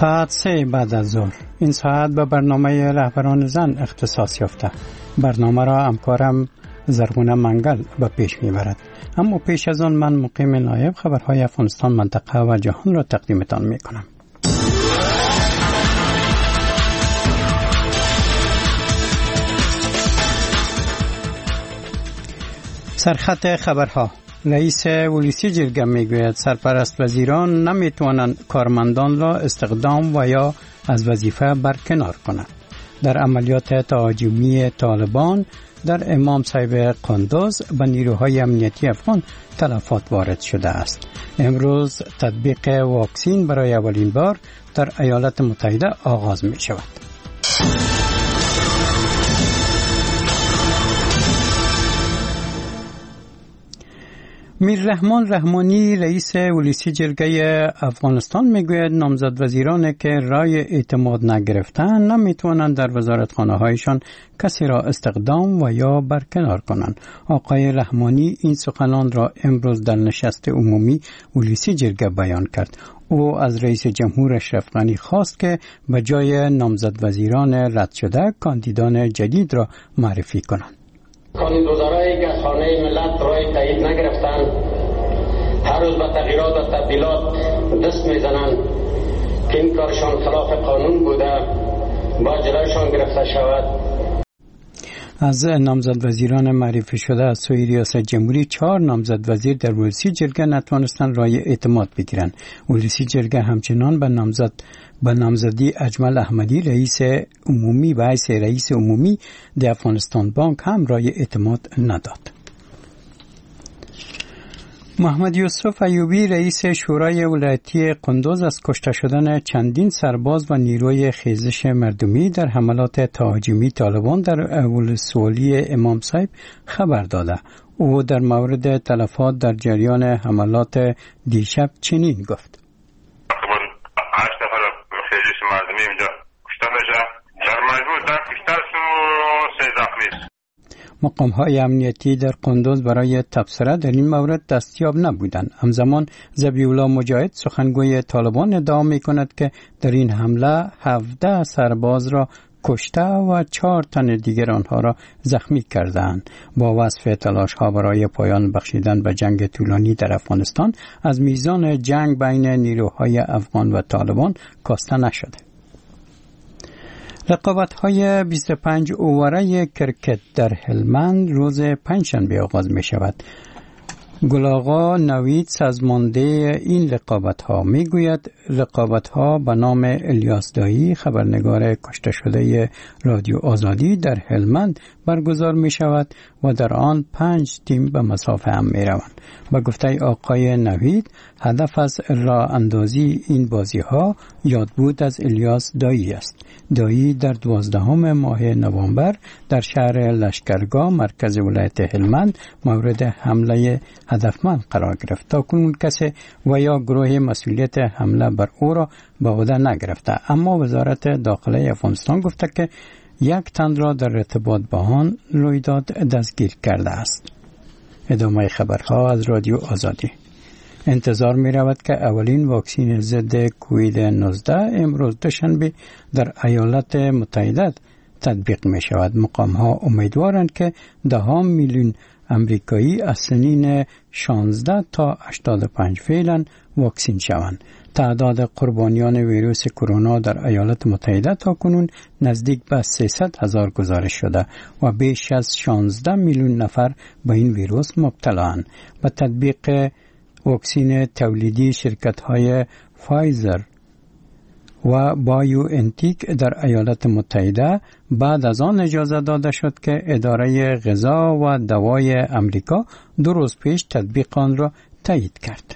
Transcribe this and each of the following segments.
ساعت 3 بعد از ظهر. این ساعت به برنامه رهبران زن اختصاص یافته. برنامه را همکارم زرغونه منگل به پیش میبرد. اما پیش از آن من مقیم نایب خبرهای افغانستان، منطقه و جهان را تقدیمتان میکنم. سرخط خبرها. رئیس ولسی جرگه میگوید سرپرست وزیران نمیتوانند کارمندان را استخدام و یا از وظیفه برکنار کنند. در عملیات تهاجمی طالبان در امام صاحب قندوز به نیروهای امنیتی افغان تلفات وارد شده است. امروز تطبیق واکسین برای اولین بار در ایالات متحده آغاز می شود. میررحمان رحمانی رئیس ولسی جرگه افغانستان میگوید نامزد وزیرانی که رای اعتماد نگرفتند نمیتوانند در وزارتخانه هایشان کسی را استخدام و یا برکنار کنند. آقای رحمانی این سخنان را امروز در نشست عمومی ولسی جرگه بیان کرد. او از رئیس جمهور اشرف غنی خواست که به جای نامزد وزیران رد شده کاندیدان جدید را معرفی کنند. کاندیدوزارایی که از خانه ملت رای تایید نگرفتند هر روز به تغییرات و تبدیلات دست میزنند که این کارشان خلاف قانون بوده با جلوشان گرفته شود. از نامزد وزیران معرفی شده از سوی ریاست جمهوری 4 نامزد وزیر در ولسی جرگه نتوانستند رای اعتماد بگیرند. ولسی جرگه همچنان به نامزدی اجمل احمدی رئیس عمومی و رئیس عمومی د افغانستان بانک هم رای اعتماد نداد. محمد یوسف ایوبی رئیس شورای ولایتی قندوز از کشته شدن چندین سرباز و نیروی خیزش مردمی در حملات تهاجمی طالبان در ولسوالی امام صاحب خبر داده. او در مورد تلفات در جریان حملات دیشب چنین گفت: 8 نفر خیزش مردمی اینجا کشته میشه، در مجموع 10 کشته و 3 زخمی. مقام‌های امنیتی در قندوز برای تبصره در این مورد دستیاب نبودند. همزمان ذبیح‌الله مجاهد سخنگوی طالبان ادعا می‌کند که در این حمله 17 سرباز را کشته و 4 تن دیگر آنها را زخمی کردند. با وصف تلاش‌ها برای پایان بخشیدن به جنگ طولانی در افغانستان از میزان جنگ بین نیروهای افغان و طالبان کاسته نشده. رقابت‌های 25 اووره کرکت در هلمند روز پنجشنبه آغاز می شود. گلاغا نوید سازمانده این رقابت‌ها می گوید رقابت‌ها به نام الیاس دایی خبرنگار کشته شده رادیو آزادی در هلمند برگزار می شود و در آن 5 تیم به مسافه هم می روند. با گفته آقای نوید هدف از راه اندازی این بازی‌ها یادبود از الیاس دایی است. دایی در 12 ماه نوامبر در شهر لشکرگاه مرکز ولایت هلمند مورد حمله هدفمند قرار گرفت. تاکنون کسی و یا گروه مسئولیت حمله بر او را به عهده نگرفته، اما وزارت داخله افغانستان گفته که 1 تن را در ارتباط با آن رویداد دستگیر کرده است. ادامه خبرها از رادیو آزادی. انتظار می رود که اولین واکسین ضد کووید 19 امروز دوشنبه در ایالات متحده تطبیق می شود. مقام ها امیدوارند که 10 میلیون امریکایی از سنین 16 تا 85 فعلا واکسین شوند. تعداد قربانیان ویروس کرونا در ایالات متحده تا کنون نزدیک به 300,000 گزارش شده و بیش از 16 میلیون نفر به این ویروس مبتلااند. با تطبیق واکسین تولیدی شرکت‌های فایزر و بایو انتیک در ایالات متحده بعد از آن اجازه داده شد که اداره غذا و دوای امریکا 2 روز پیش تطبیق آن را تایید کرد.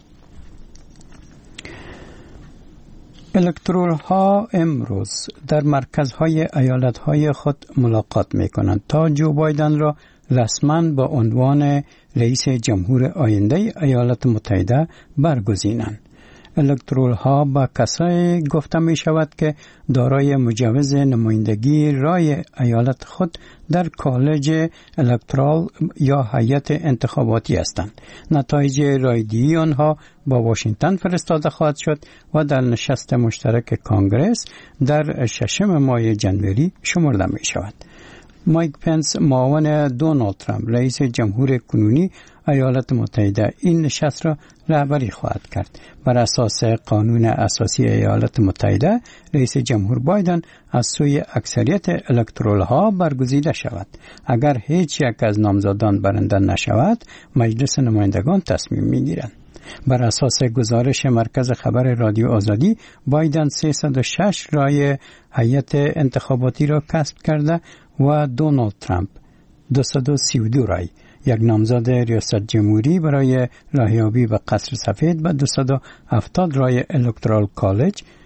الکترول‌ها امروز در مرکزهای ایالت‌های خود ملاقات می‌کنند تا جو بایدن را رسما به عنوان رئیس جمهور آینده ایالات متحده برگزینند. الکترول ها به کسایی گفته می شود که دارای مجوز نمایندگی رای ایالت خود در کالج الکترال یا هیئت انتخاباتی هستند. نتایج رایدهی آنها با واشنگتن فرستاده خواهد شد و در نشست مشترک کانگرس در 6 ماه جنوری شمرده می شود. مایک پنس معاون دونالد ترامپ رئیس جمهور کنونی ایالات متحده این نشست را رهبری خواهد کرد. بر اساس قانون اساسی ایالات متحده رئیس جمهور بایدن از سوی اکثریت الکترول ها برگزیده شود. اگر هیچ یک از نامزدان برنده نشود مجلس نمایندگان تصمیم می گیرند. بر اساس گزارش مرکز خبر رادیو آزادی بایدن 306 رای هیئت انتخاباتی را کسب کرده و دونالد ترامپ 232 رای. یک نامزد ریاست جمهوری برای راهیابی به قصر سفید و 270 رای الکترال کالج